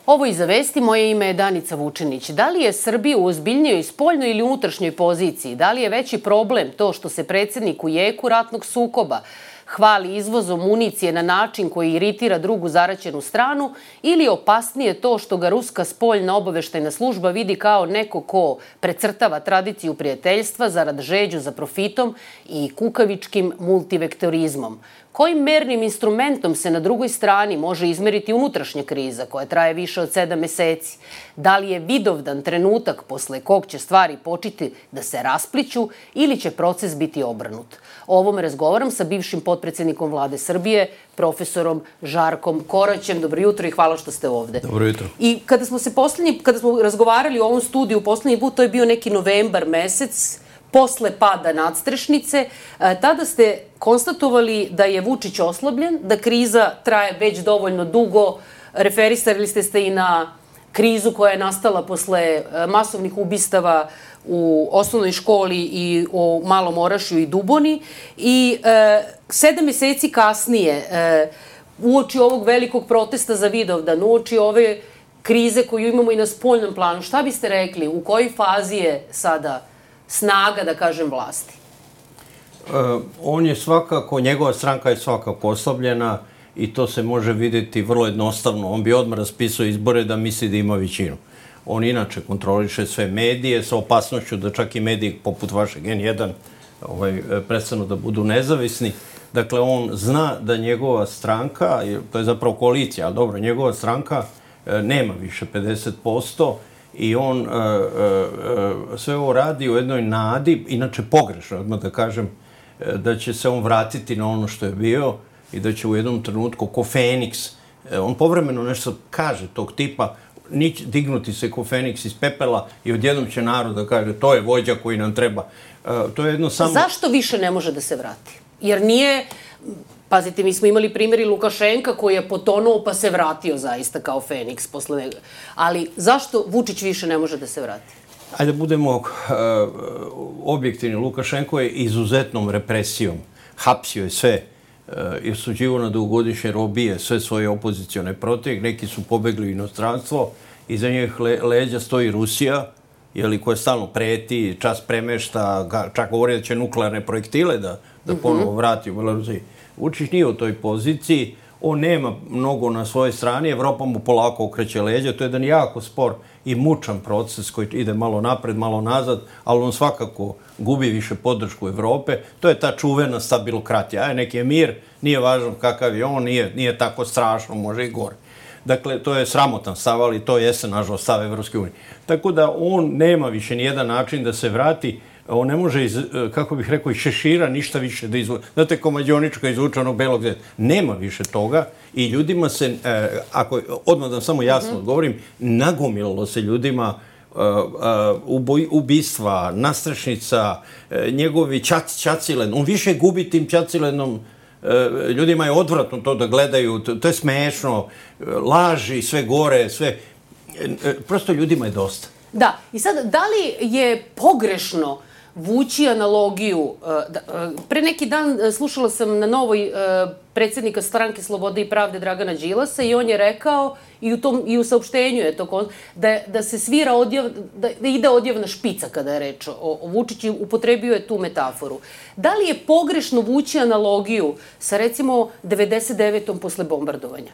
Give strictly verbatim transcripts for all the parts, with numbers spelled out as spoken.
Ovo iza vesti, moje ime je Danica Vučinić. Da li je Srbija u ozbiljnijoj spoljnoj ili unutrašnjoj poziciji? Da li je veći problem to što se predsjednik u jeku ratnog sukoba hvali izvozom municije na način koji iritira drugu zaraćenu stranu ili opasnije to što ga ruska spoljna obaveštajna služba vidi kao neko ko precrtava tradiciju prijateljstva zarad žeđu za profitom i kukavičkim multivektorizmom? Kojim mernim instrumentom se na drugoj strani može izmeriti unutrašnja kriza koja traje više od sedam meseci? Da li je vidovdan trenutak posle kog će stvari početi da se raspliću ili će proces biti obrnut? O ovome razgovaram sa bivšim potpredsjednikom Vlade Srbije, profesorom Žarkom Koraćem. Dobro jutro i hvala što ste ovde. Dobro jutro. I kada smo se poslednji, kada smo razgovarali o ovom studiju poslednji put, to je bio neki novembar mesec, posle pada nadstrešnice, tada ste konstatovali da je Vučić oslabljen, da kriza traje već dovoljno dugo. Referisali ste se i na krizu koja je nastala posle masovnih ubistava u osnovnoj školi i u Malom Orašju i Duboni. I e, sedam meseci kasnije, e, uoči ovog velikog protesta za Vidovdan, uoči ove krize koju imamo i na spoljnom planu, šta biste rekli? U kojoj fazi je sada snaga, da kažem, vlasti? Uh, on je svakako, njegova stranka je svakako oslabljena i to se može vidjeti vrlo jednostavno. On bi odmah raspisao izbore da misli da ima većinu. On inače kontroliše sve medije sa opasnošću da čak i mediji poput vašeg en jedan ovaj, prestanu da budu nezavisni. Dakle, on zna da njegova stranka, to je zapravo koalicija, ali dobro, njegova stranka nema više pedeset posto i on uh, uh, sve ovo radi u jednoj nadi, inače pogrešno, odmah da kažem, da će se on vratiti na ono što je bio i da će u jednom trenutku ko Feniks, on povremeno nešto kaže tog tipa, nić, dignuti se ko Feniks iz pepela i odjednom će narod da kaže to je vođa koji nam treba. Uh, to je jedno samo... Zašto više ne može da se vrati? Jer nije... Pazite, mi smo imali primjer i Lukašenka koji je potonuo pa se vratio zaista kao Feniks posle njega. Ali zašto Vučić više ne može da se vrati? Ajde da budemo uh, objektivni. Lukašenko je izuzetnom represijom. Hapsio je sve uh, i osuđivao na dugogodišnje robije sve svoje opozicione protiv. Neki su pobegli u inostranstvo. Iza njih le, leđa stoji Rusija, jeli, koja stalno preti, čas premešta, čak govori da će nuklearne projektile da, da ponovo vrati u Belorusiji. Vučić nije u toj poziciji, on nema mnogo na svojoj strani, Evropa mu polako okreće leđa, to je jedan jako spor i mučan proces koji ide malo napred, malo nazad, ali on svakako gubi više podršku Evrope. To je ta čuvena stabilokratija. Aj, neki je mir, nije važno kakav je on, nije, nije tako strašno, može i gore. Dakle, to je sramotan stav, ali to jeste, nažalost, stav Evropske unije. Tako da on nema više nijedan način da se vrati. On ne može, iz, kako bih rekao, iz šešira ništa više da izvuče. Znate, ko Mađionička izvuče onog belog zeta. Nema više toga i ljudima se, eh, ako odmah da samo jasno mm-hmm. odgovorim, nagomilalo se ljudima uh, uh, ubistva, nastrešnica, uh, njegovi čac, čacilen. On više gubi tim čacilenom. Uh, ljudima je odvratno to da gledaju, to, to je smešno, uh, laži, sve gore, sve. Uh, prosto ljudima je dosta. Da, i sad, da li je pogrešno vući analogiju? Pre neki dan slušala sam na Novoj predsjednika stranke Slobode i pravde Dragana Đilasa i on je rekao, i u, tom, i u saopštenju je to, da, da se svira odjev, da, da ide odjevna špica kada je reč o, o Vučiću, upotrebio je tu metaforu. Da li je pogrešno vući analogiju sa recimo devedeset devetom posle bombardovanja?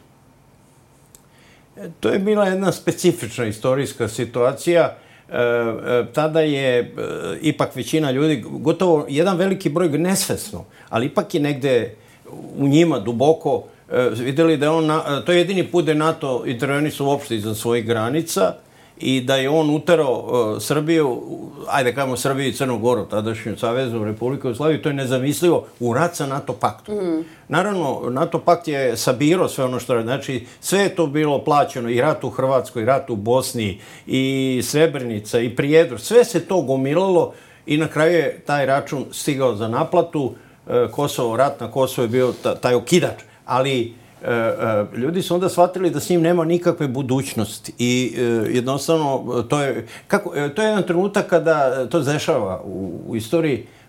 To je bila jedna specifična istorijska situacija. E, e, tada je e, ipak većina ljudi, gotovo jedan veliki broj nesvesno, ali ipak je negde u njima duboko e, videli da je on, na, to je jedini put da je NATO intervenisao uopšte iza svojih granica i da je on uterao uh, Srbiju, ajde kažemo Srbiju i Crnu Goru, tadašnju Saveznu Republiku Jugoslaviju, to je nezamislivo u rat sa NATO paktom. Mm. Naravno, NATO pakt je sabirao sve ono što je, znači sve je to bilo plaćeno, i rat u Hrvatskoj, i rat u Bosni, i Srebrenica, i Prijedor, sve se to gomilalo i na kraju je taj račun stigao za naplatu. Uh, Kosovo, rat na Kosovo je bio ta, taj okidač, ali Uh, uh, ljudi su onda shvatili da s njim nema nikakve budućnosti i uh, jednostavno to je, kako, to je jedan trenutak kada to se dešava u, u istoriji.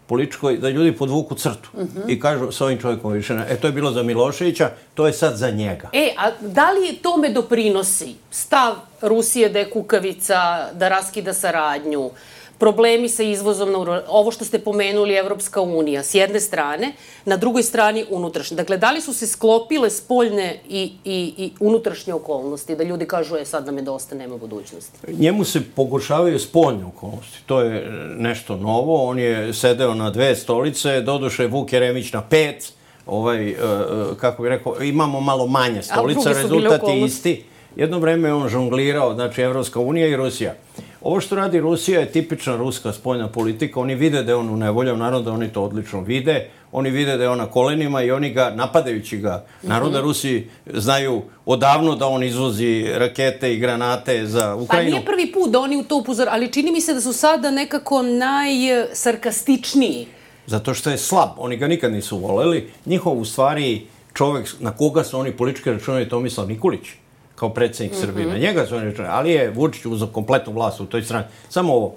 političkoj, da ljudi podvuku crtu i kažu s ovim čovjekom više ne. E, to je bilo za Miloševića, to je sad za njega. E, a da li tome doprinosi stav Rusije da je kukavica, da raskida saradnju, problemi sa izvozom, na ovo što ste pomenuli, Evropska unija, s jedne strane, na drugoj strani unutrašnje. Dakle, da li su se sklopile spoljne i, i, i unutrašnje okolnosti, da ljudi kažu, e, sad nam je dosta, nema budućnosti? Njemu se pogoršavaju spoljne okolnosti. To je nešto novo. On je sedeo na dve stolice, doduše Vuk Jeremić na pet, ovaj, kako bih rekao, imamo malo manje stolica, rezultat je isti. Jedno vreme je on žonglirao, znači Evropska unija i Rusija. Ovo što radi Rusija je tipična ruska spoljna politika. Oni vide da je on u nevolji naroda, oni to odlično vide. Oni vide da je on na kolenima i oni ga, napadajući ga, naroda Rusi znaju odavno da on izvozi rakete i granate za Ukrajinu. Pa nije prvi put da oni u to upozor, ali čini mi se da su sada nekako najsarkastičniji. Zato što je slab. Oni ga nikad nisu voleli. Njihov, u stvari, čovek na koga su oni politički računali, Tomislav Nikolić, kao predsjednik Srbije. Na njega su oni računali, ali je Vučić uzeo kompletnu vlast u toj strani. Samo ovo.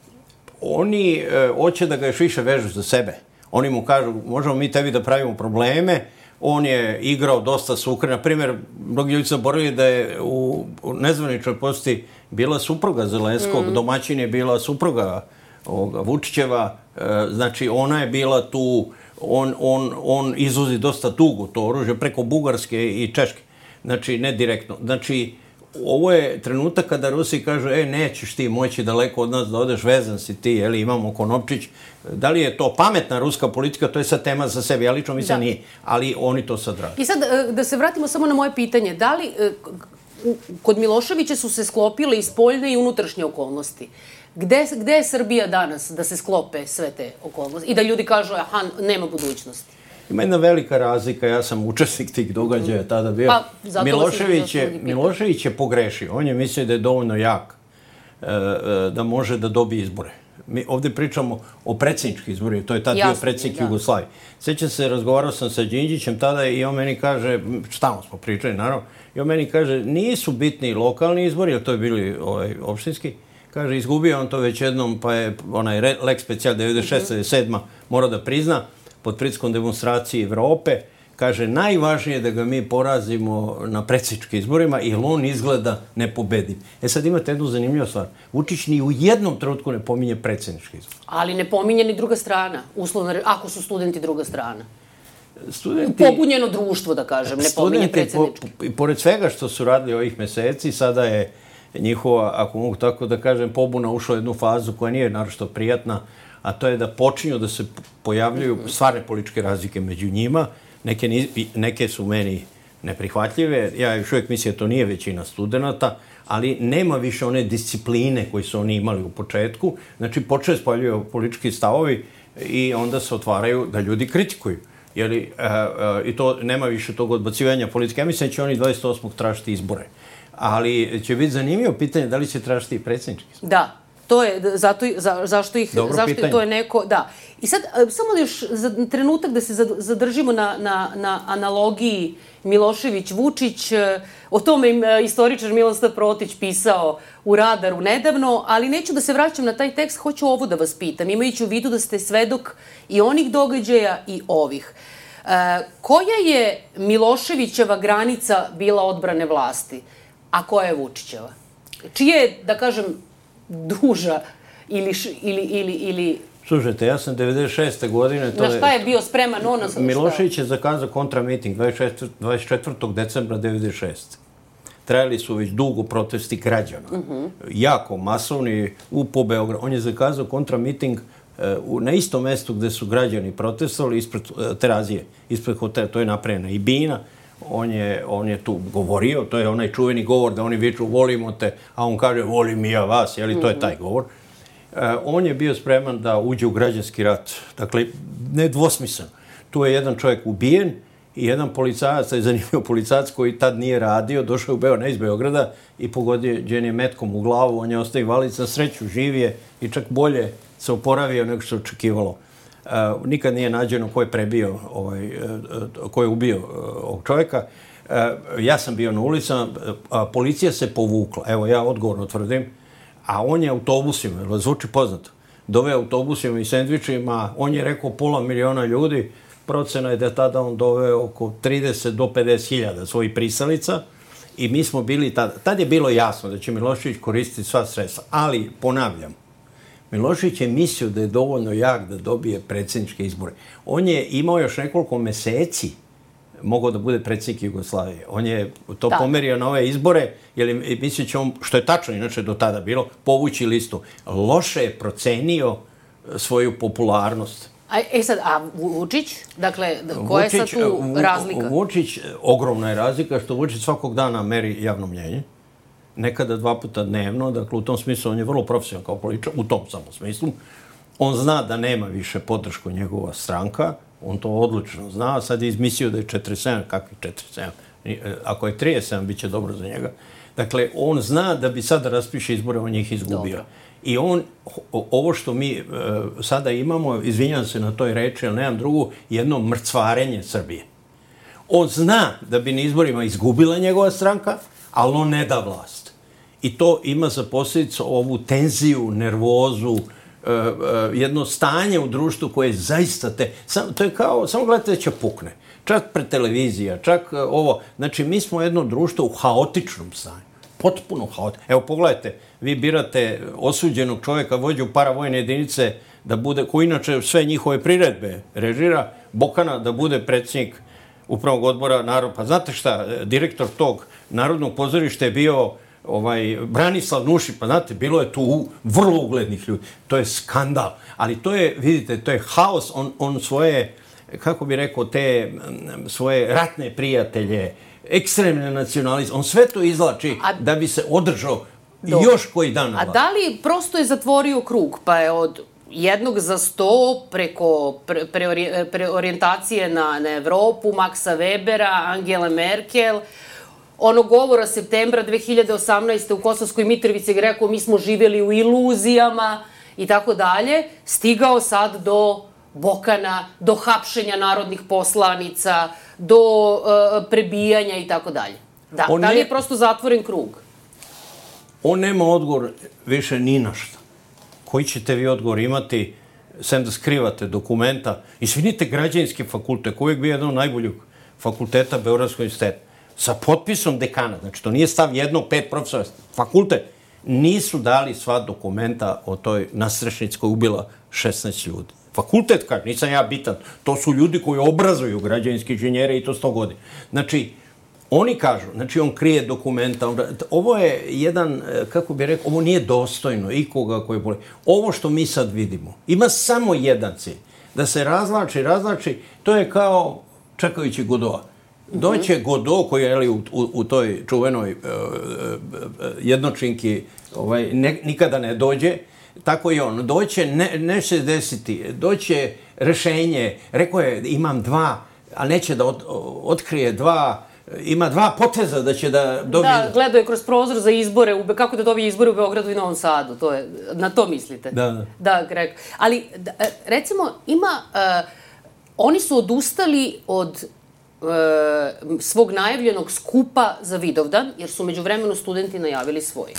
Oni e, hoće da ga još više vežu za sebe. Oni mu kažu, možemo mi tebi da pravimo probleme. On je igrao dosta sa Ukrajinom. Na primjer, mnogi ljudi zaboravili da je u, u nezvaničnoj posjeti bila supruga Zelenskog, mm. domaćin je bila supruga ovoga, Vučićeva. E, znači, ona je bila tu, on, on, on izvozi dosta dugo to oružje preko Bugarske i Češke. Znači, ne direktno. Znači, ovo je trenutak kada Rusi kažu, e, nećeš ti moći daleko od nas da odeš, vezan si ti, jeli, imamo Konopčić. Da li je to pametna ruska politika, to je sad tema za sebe. Ja lično mislim nije, ali oni to sad rade. I sad, da se vratimo samo na moje pitanje, da li kod Miloševića su se sklopile i spoljne i unutrašnje okolnosti? Gde, gde je Srbija danas da se sklope sve te okolnosti i da ljudi kažu, aha, nema budućnosti? Ima jedna velika razlika, ja sam učesnik tih događaja tada bio. Pa, Milošević je, Milošević je pogrešio. On je mislio da je dovoljno jak e, da može da dobije izbore. Mi ovdje pričamo o predsjedničkim izborima, to je tad bio predsjednik Jugoslavije. Sjećam se, razgovarao sam sa Đinđićem tada i on meni kaže, stalno smo pričali, naravno, i on meni kaže, nisu bitni lokalni izbori, jer to je bili ovaj, opštinski. Kaže, izgubio on to već jednom, pa je onaj lex specijal devedeset šeste devedeset sedme mora da prizna, pod pritiskom demonstracije Evrope, kaže, najvažnije je da ga mi porazimo na predsjedničkim izborima, jer on izgleda nepobediv. E sad imate jednu zanimljivu stvar. Vučić ni u jednom trenutku ne pominje predsjednički izbor. Ali ne pominje ni druga strana, uslovno, ako su studenti druga strana. Studenti, pobunjeno društvo, da kažem, ne pominje predsjednički. Po, pored svega što su radili ovih meseci, sada je njihova, ako mogu tako da kažem, pobuna ušla u jednu fazu koja nije naročito prijatna, a to je da počinju da se pojavljaju stvarne političke razlike među njima. Neke, neke su meni neprihvatljive. Ja još uvijek mislim da to nije većina studenta, ali nema više one discipline koje su oni imali u početku. Znači, počeo se pojavljaju politički stavovi i onda se otvaraju da ljudi kritikuju. Jeli, a, a, i to nema više tog odbacivanja politike. Ja mislim da će oni dvadeset osmog tražiti izbore. Ali će biti zanimljivo pitanje da li će tražiti i predsjednički izbor. Da. To je, zato, za, zašto ih, Dobro zašto pitanje. To je neko, da. I sad, samo još za trenutak da se zadržimo na, na, na analogiji Milošević-Vučić, o tome im istoričar Miloslav Protić pisao u Radaru nedavno, ali neću da se vraćam na taj tekst, hoću ovo da vas pitam, imajući u vidu da ste svedok i onih događaja i ovih. E, koja je Miloševićeva granica bila odbrane vlasti, a koja je Vučićeva? Čije je, da kažem, duža ili, ili, ili, ili... Slušajte, ja sam devedeset šeste godine... To na šta je bio spreman on? Milošević je zakazao kontramiting dvadeset četvrtog decembra devedeset šeste Trajali su već dugo protesti građana. Uh -huh. Jako masovni u po Beogradu. On je zakazao kontramiting uh, na istom mjestu gde su građani protestovali, ispred uh, Terazije, ispred hotela. To je napravljena i Bina. On je, on je tu govorio, to je onaj čuveni govor da oni viču volimo te, a on kaže volim i ja vas, jeli, to je taj govor. Uh, on je bio spreman da uđe u građanski rat. Dakle, nedvosmisleno. Tu je jedan čovjek ubijen i jedan policajac, taj zanimljiv policajac koji tad nije radio, došao u Beograd, ne iz Beograda i pogodio Đenije metkom u glavu, on je ostao invalid, na sreću živije i čak bolje se oporavio nego što je očekivalo. Uh, nikad nije nađeno ko je prebio, ovaj, uh, ko je ubio uh, ovog čovjeka. Uh, ja sam bio na ulicama, uh, policija se povukla, evo ja odgovorno tvrdim, a on je autobusima, zvuči poznato, doveo autobusima i sendvičima, on je rekao pola miliona ljudi, procena je da tada on doveo oko trideset do pedeset hiljada svojih pristalica i mi smo bili tada, tad je bilo jasno da će Milošević koristiti sva sredstva, ali ponavljam, Milošević je mislio da je dovoljno jak da dobije predsjedničke izbore. On je imao još nekoliko meseci mogao da bude predsjednik Jugoslavije. On je to da. pomerio na ove izbore, jer je mislio će on, što je tačno inače do tada bilo, povući listu. Loše je procenio svoju popularnost. A, e sad, a Vučić? Dakle, koja je sad tu razlika? Vučić, ogromna je razlika što Vučić svakog dana meri javno mnjenje. Nekada dva puta dnevno, dakle u tom smislu on je vrlo profesionalan kao političar, u tom samo smislu. On zna da nema više podršku njegova stranka, on to odlično zna, sad je izmislio da je četrdeset sedam, kakvi četrdeset sedam? Ako je trideset sedam, bit će dobro za njega. Dakle, on zna da bi sada raspiše izbore, on njih izgubio. Dobro. I on, ovo što mi e, sada imamo, izvinjam se na toj reči, ali nemam drugu, jedno mrcvarenje Srbije. On zna da bi na izborima izgubila njegova stranka, ali on ne da vlast. I to ima za posljedicu ovu tenziju, nervozu, e, e, jedno stanje u društvu koje je zaista te... Sam, to je kao, samo gledajte da će pukne. Čak pred televizija, čak ovo. Znači, mi smo jedno društvo u haotičnom stanju. Potpuno haotično. Evo, pogledajte, vi birate osuđenog čovjeka, vođu paravojne jedinice, da bude, koji inače sve njihove priredbe režira, Bokana da bude predsjednik upravnog odbora Narod. Pa znate šta, direktor tog Narodnog pozorišta je bio ovaj, Branislav Nušić, pa znate, bilo je tu vrlo uglednih ljudi. To je skandal. Ali to je, vidite, to je haos. On, on svoje, kako bi rekao, te svoje ratne prijatelje, ekstremne nacionalizme, on sve to izlači a, da bi se održao do, još koji dan. A da li prosto je zatvorio krug, pa je od jednog za sto preko pre, pre, preorijentacije na, na Evropu, Maxa Webera, Angela Merkel, ono govora septembra dve hiljade osamnaeste u Kosovskoj Mitrovici gdje rekao mi smo živjeli u iluzijama i tako dalje, stigao sad do Bokana, do hapšenja narodnih poslanica, do uh, prebijanja i tako dalje. Da, da li je prosto zatvoren krug? On nema odgovor više ni na šta. Koji ćete vi odgovor imati, sem da skrivate dokumenta? Izvinite, građevinski fakultet, koji je bio jedan od najboljih fakulteta Beogradskog univerziteta, sa potpisom dekana, znači to nije stav jednog, pet profesora, fakultet, nisu dali sva dokumenta o toj nastrešnici koja ubila šesnaest ljudi. Fakultet, kaže, nisam ja bitan, to su ljudi koji obrazuju građevinske inženjere i to sto godina. Znači, oni kažu, znači on krije dokumenta, on, ovo je jedan, kako bih rekao, ovo nije dostojno ikoga koji boli. Ovo što mi sad vidimo, ima samo jedan cilj, da se razlači, razlači, to je kao čekajući Godota. Doće Godot koji je u, u, u toj čuvenoj uh, uh, jednočinki ovaj, ne, nikada ne dođe, tako i on. Doće, ne, neće desiti, doće rešenje, rekao je imam dva, a neće da od, otkrije dva, ima dva poteza da će da dobije... Da, gledao je kroz prozor za izbore, kako da dobije izbore u Beogradu i Novom Sadu, to je, na to mislite? Da, da. Da, rekao. Ali, da, recimo, ima, uh, oni su odustali od svog najavljenog skupa za Vidovdan, jer su međuvremeno studenti najavili svoj.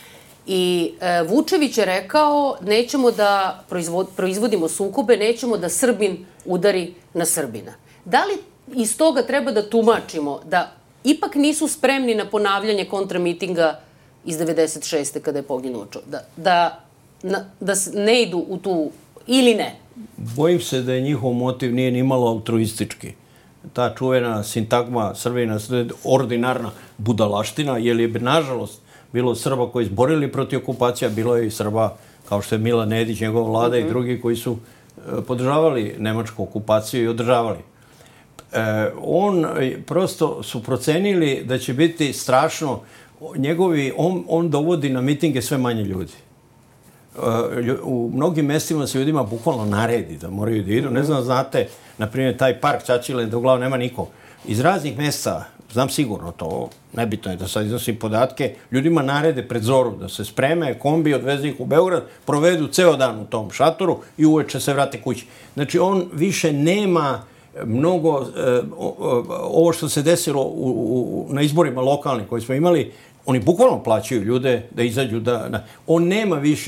I e, Vučević je rekao, nećemo da proizvod, proizvodimo sukobe, nećemo da Srbin udari na Srbina. Da li iz toga treba da tumačimo da ipak nisu spremni na ponavljanje kontramitinga iz devedeset šeste kada je poginuo čovjek? Da, da, na, da ne idu u tu, ili ne? Bojim se da je njihov motiv nije ni malo altruistički. Ta čuvena sintagma Srbina, ordinarna budalaština, jer je, nažalost, bilo Srba koji izborili protiv okupacija, bilo je i Srba, kao što je Milan Nedić, njegova vlada mm-hmm. i drugi koji su podržavali nemačku okupaciju i održavali. E, on, prosto su procenili da će biti strašno, njegovi, on, on dovodi na mitinge sve manje ljudi. U mnogim mestima se ljudima bukvalno naredi da moraju da idu. Ne znam, znate, na primjer, taj park Ćaćile, da uglavnom nema niko. Iz raznih mjesta, znam sigurno to, nebitno je da sad iznosim podatke, ljudima narede pred zoru da se spreme, kombi odveze ih u Beograd, provedu ceo dan u tom šatoru i uveče se vrate kući. Znači, on više nema mnogo, e, ovo što se desilo u, u, na izborima lokalnih koji smo imali, oni bukvalno plaćaju ljude da izađu, da, da on nema više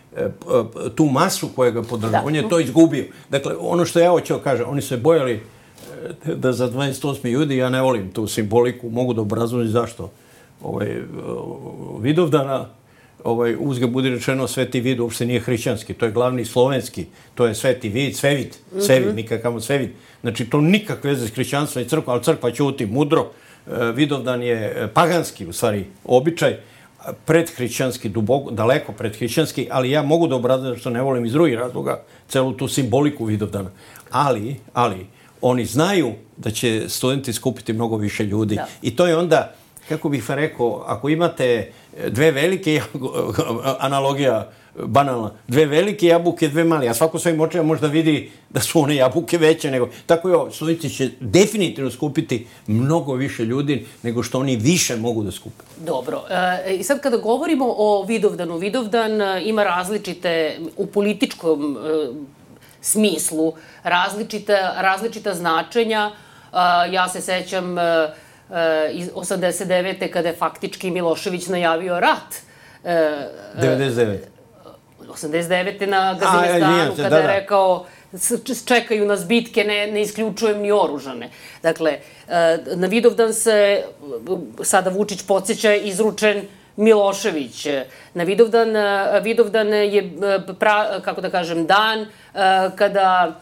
tu masu koja ga podržava. On je to izgubio. Dakle, ono što ja hoću kažem, oni se bojali da za dvadeset osmi juli, ja ne volim tu simboliku, mogu da obrazložim zašto. Ovaj, Vidovdana, ovaj, uzgled budi rečeno, Sveti Vid uopšte nije hrišćanski, to je glavni slovenski, to je Sveti Vid, Svevid, Svevid, nikakav Svevid. Znači, to nikakve veze s hrišćanstvom i crkvom, ali crkva ćuti mudro. Vidovdan je paganski, u stvari, običaj, predhrišćanski, duboko, daleko predhrišćanski, ali ja mogu da obrazložim što ne volim iz drugih razloga celu tu simboliku Vidovdana. Ali, ali, oni znaju da će studenti skupiti mnogo više ljudi. Da. I to je onda, kako bih vam rekao, ako imate dve velike, analogija banalna, dve velike jabuke, dve male, a svako svojim očima možda vidi da su one jabuke veće nego... Tako je ovo, studenti će definitivno skupiti mnogo više ljudi nego što oni više mogu da skupe. Dobro. I sad kada govorimo o Vidovdanu, Vidovdan ima različite, u političkom smislu, različita, različita značenja. Ja se sećam iz osamdeset devete kada je faktički Milošević najavio rat. devedeset devete osamdeset devete na Gazimestanu, kada je rekao čekaju nas bitke, ne, ne isključujem ni oružane. Dakle, na Vidovdan se sada Vučić podsjeća izručen Milošević. Na Vidovdan, Vidovdan je, pra, kako da kažem, dan kada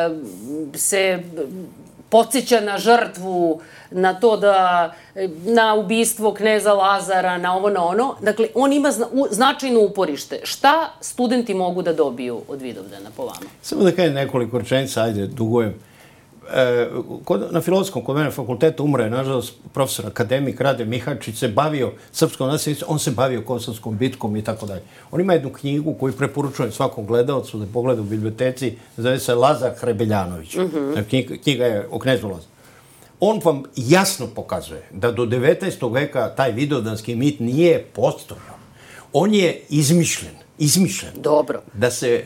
se podsjeća na žrtvu, na to da, na ubistvo kneza Lazara, na ovo, na ono. Dakle, on ima zna, u, značajno uporište. Šta studenti mogu da dobiju od Vidovdana, po vama? Samo da kažem nekoliko rečenica, ajde, dugujem. E, kod, na Filozofskom kod mene fakultetu umre, nažalost, profesor akademik Rade Mihačić se bavio srpskom nasljednicom, on se bavio Kosovskom bitkom i tako dalje. On ima jednu knjigu koju preporučujem svakom gledalcu da pogleda u biblioteci, zove se Lazar Hrebeljanović. Mm -hmm. knjiga, knjiga je o knezu Lazaru. On vam jasno pokazuje da do devetnaestog veka taj vidovdanski mit nije postojao. On je izmišljen, izmišljen. Dobro. Da se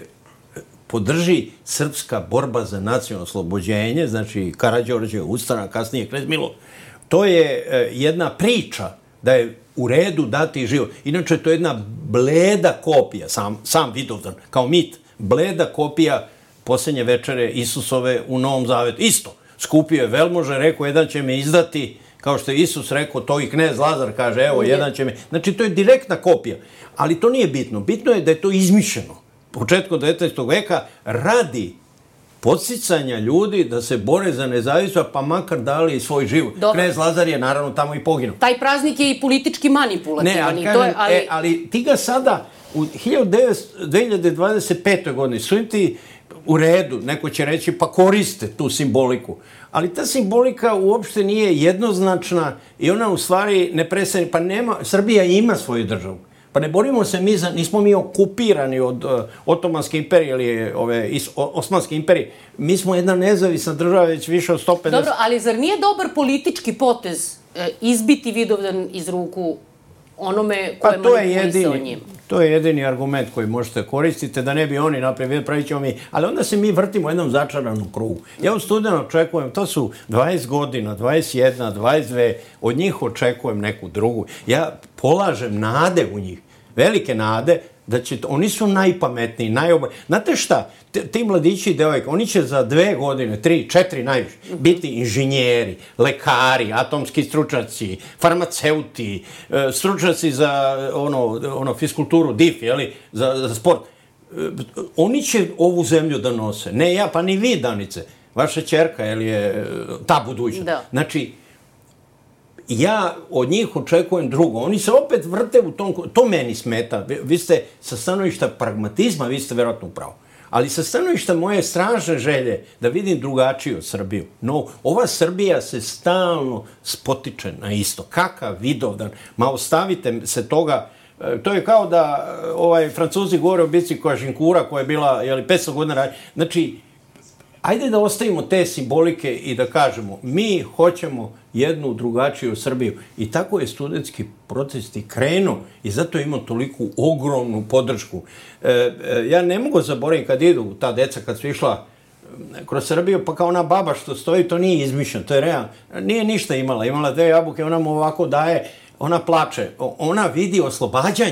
podrži srpska borba za nacionalno oslobođenje, znači Karađorđe, ustanak, kasnije knez Milo. To je jedna priča da je u redu dati život. Inače, to je jedna bleda kopija, sam, sam Vidovdan, kao mit, bleda kopija posljednje večere Isusove u Novom Zavetu. Isto. Skupio je velmože, rekao, jedan će me izdati, kao što je Isus rekao, to i knez Lazar kaže, evo, jedan će me... Znači, to je direktna kopija. Ali to nije bitno. Bitno je da je to izmišljeno. Početkom devetnaestog veka radi podsticanja ljudi da se bore za nezavisnost, pa makar dali svoj život. Dobro. Knez Lazar je naravno tamo i poginuo. Taj praznik je i politički manipulativan. Ne, ali, kažem, to je, ali... E, ali ti ga sada u dve hiljade dvadeset petoj godini studenti u redu, neko će reći pa koriste tu simboliku. Ali ta simbolika uopšte nije jednoznačna i ona u stvari ne preseni. Pa nema, Srbija ima svoju državu. Pa ne borimo se mi za, nismo mi okupirani od uh, Otomanske imperije ili ove is, o, Osmanske imperije. Mi smo jedna nezavisna država već više od sto pedeset. Dobro, ali zar nije dobar politički potez e, izbiti Vidovdan iz ruku onome koje pa manipulisao njim? To je jedini argument koji možete koristiti, da ne bi oni napravili, pravit ćemo mi. Ali onda se mi vrtimo u jednom začaranom krugu. Ja od studenta očekujem, to su dvadeset godina, dvadeset jedna, dvadeset dve, od njih očekujem neku drugu. Ja polažem nade u njih, velike nade, da će, oni su najpametniji, najoba... Znate šta, ti mladići i devojke, oni će za dve godine, tri, četiri najviše, biti inženjeri, lekari, atomski stručnjaci, farmaceuti, stručnjaci za ono, ono fiskulturu, D I F, jeli, za, za sport. Oni će ovu zemlju da nose. Ne ja, pa ni vi, Danice. Vaša ćerka, jel je ta budućnost. Da. Znači, ja od njih očekujem drugo. Oni se opet vrte u tom... To meni smeta. Vi ste sa stanovišta pragmatizma, vi ste verovatno upravo. Ali sa stanovišta moje strašne želje da vidim drugačiju Srbiju. No, ova Srbija se stalno spotiče na isto. Kakav Vidovdan. Ma ostavite se toga... To je kao da ovaj, Francuzi govore o bici koja Žinkura, koja je bila jeli, petsto godina ranije. Znači, ajde da ostavimo te simbolike i da kažemo, mi hoćemo jednu drugačiju Srbiju. I tako je studentski protesti krenuo i zato ima toliku ogromnu podršku. E, e, ja ne mogu zaboraviti kad idu ta deca, kad su išla kroz Srbiju, pa kao ona baba što stoji, to nije izmišljeno, to je realno. Nije ništa imala, imala dve jabuke, ona mu ovako daje, ona plače, ona vidi oslobađanje,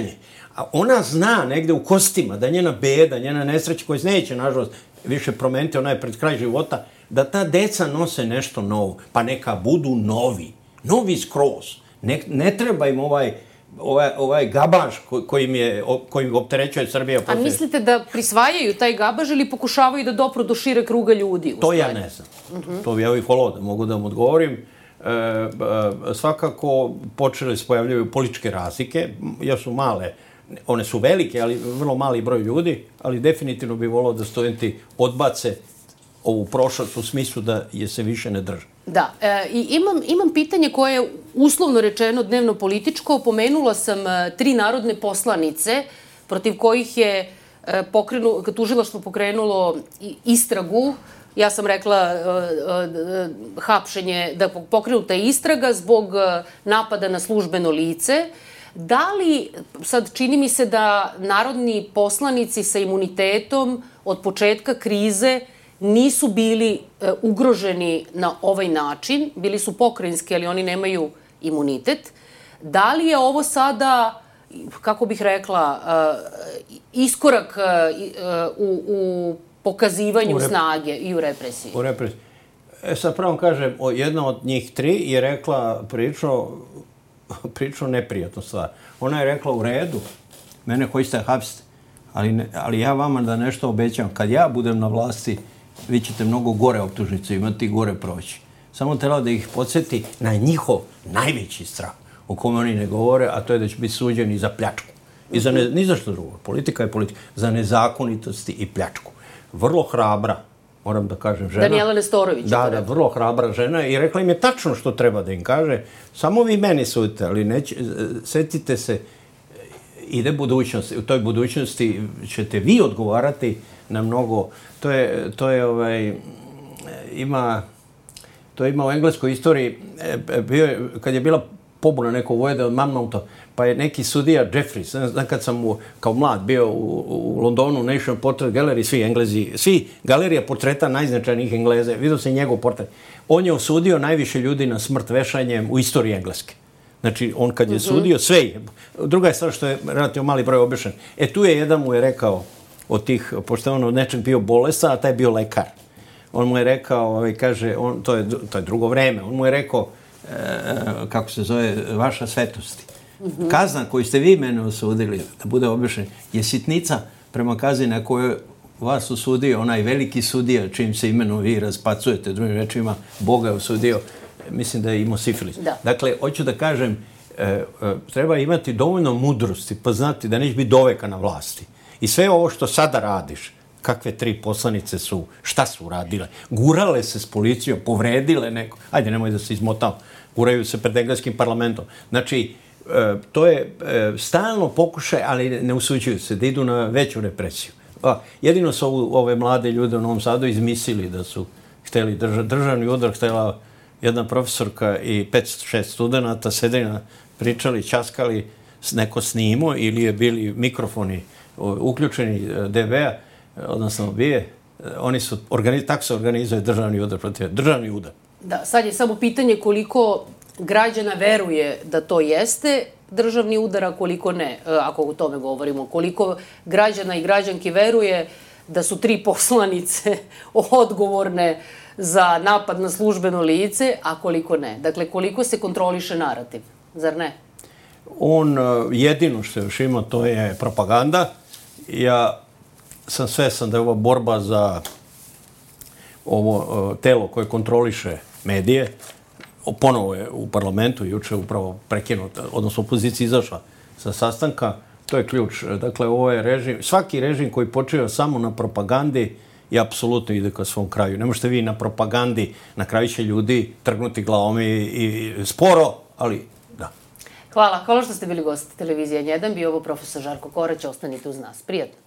A ona zna negde u kostima da njena beda, njena nesreća koja se neće, nažalost, više promeniti, ona je pred kraj života, da ta deca nose nešto novo. Pa neka budu novi. Novi skroz. Ne, ne treba im ovaj, ovaj, ovaj gabaž kojim, je, kojim opterećuje Srbija. A mislite da prisvajaju taj gabaž ili pokušavaju da dopru do šire kruga ljudi? To ja ne znam. Uh-huh. To bi ja ih volao da mogu da vam odgovorim. E, e, svakako počele se pojavljaju političke razlike. Ja su male, one su velike, ali vrlo mali broj ljudi, ali definitivno bi volao da studenti odbace ovu prošlost u smislu da je se više ne drže. Da, e, i imam, imam pitanje koje je uslovno rečeno dnevno političko. Pomenula sam e, tri narodne poslanice protiv kojih je e, pokrenu, tužilaštvo pokrenulo istragu. Ja sam rekla e, e, hapšenje, da pokrenuta je istraga zbog e, napada na službeno lice. Da li, sad čini mi se da narodni poslanici sa imunitetom od početka krize nisu bili e, ugroženi na ovaj način, bili su pokrajinski, ali oni nemaju imunitet. Da li je ovo sada, kako bih rekla, e, iskorak e, u, u pokazivanju u rep... snage i u represiji? U represiji. E sad pravo kažem, jedna od njih tri je rekla priču, priču neprijatnu stvar. Ona je rekla u redu, mene hoćete hapsiti, ali, ne, ali ja vama da nešto obećam, kad ja budem na vlasti, vi ćete mnogo gore optužnice imati i gore proći. Samo treba da ih podsjeti na njihov najveći strah, o kome oni ne govore, a to je da će biti suđeni za pljačku. I za ne, ni za što drugo. Politika je politika. Za nezakonitosti i pljačku. Vrlo hrabra, moram da kažem, žena. Danijela Nestorović. Da, da, vrlo hrabra žena i rekla im je tačno što treba da im kaže. Samo vi meni sudite, ali neće, setite se, ide budućnost. U toj budućnosti ćete vi odgovarati na mnogo. To je, to je ovaj, ima, to ima u engleskoj istoriji, bio je, kad je bila pobuna nekog vojeda od Monmouta, pa je neki sudija Jeffries, znam kad sam u, kao mlad bio u, u Londonu, National Portrait Gallery, svi Englezi, svi galerija portreta najznačajnijih Engleza, vidio se njegov portret. On je osudio najviše ljudi na smrt vešanjem u istoriji Engleske. Znači, on kad je mm-hmm. sudio, sve je. Druga je stvar što je relativno mali broj obešen. E, tu je jedan mu je rekao, od tih, pošto je on od nečem bio bolestan, a taj je bio lekar. On mu je rekao, ovaj, kaže, on, to, je, to je drugo vreme, on mu je rekao, e, kako se zove, vaša svetosti. Mm-hmm. Kazna koju ste vi mene osudili, da bude obješen, je sitnica prema kazni na kojoj vas osudio onaj veliki sudija, čim se imenom vi raspacujete, drugim rečima, Boga je osudio, mislim da je imao sifilis. Da. Dakle, hoću da kažem, e, e, treba imati dovoljno mudrosti, pa znati da neće biti doveka na vlasti. I sve ovo što sada radiš, kakve tri poslanice su, šta su radile, gurale se s policijom, povredile neko, ajde nemoj da se izmotao, guraju se pred engleskim parlamentom. Znači, e, to je e, stalno pokušaj, ali ne usuđuju se, da idu na veću represiju. A, jedino su ovu, ove mlade ljude u Novom Sadu izmislili da su hteli drža, državni udar, htjela jedna profesorka i pet šest studenta sedeli, pričali, časkali, neko snimo ili je bili mikrofoni uključeni D V-a, odnosno bije, oni su, organiz, tako se organizuje državni udar protiv državni udar. Da, sad je samo pitanje koliko građana veruje da to jeste državni udar, a koliko ne, ako o tome govorimo. Koliko građana i građanki veruje da su tri poslanice odgovorne za napad na službeno lice, a koliko ne. Dakle, koliko se kontroliše narativ, zar ne? On jedino što još ima, to je propaganda. Ja sam svesan da je ova borba za ovo telo koje kontroliše medije, ponovo je u parlamentu, juče upravo prekinuta, odnosno opozicija izašla sa sastanka, to je ključ. Dakle, ovo je režim, svaki režim koji počiva samo na propagandi i apsolutno ide ka svom kraju. Ne možete vi na propagandi, na kraju će ljudi trgnuti glavom i, i sporo, ali da. Hvala. Hvala što ste bili gosti televizije N jedan. Bio ovo profesor Žarko Korać. Ostanite uz nas. Prijatno.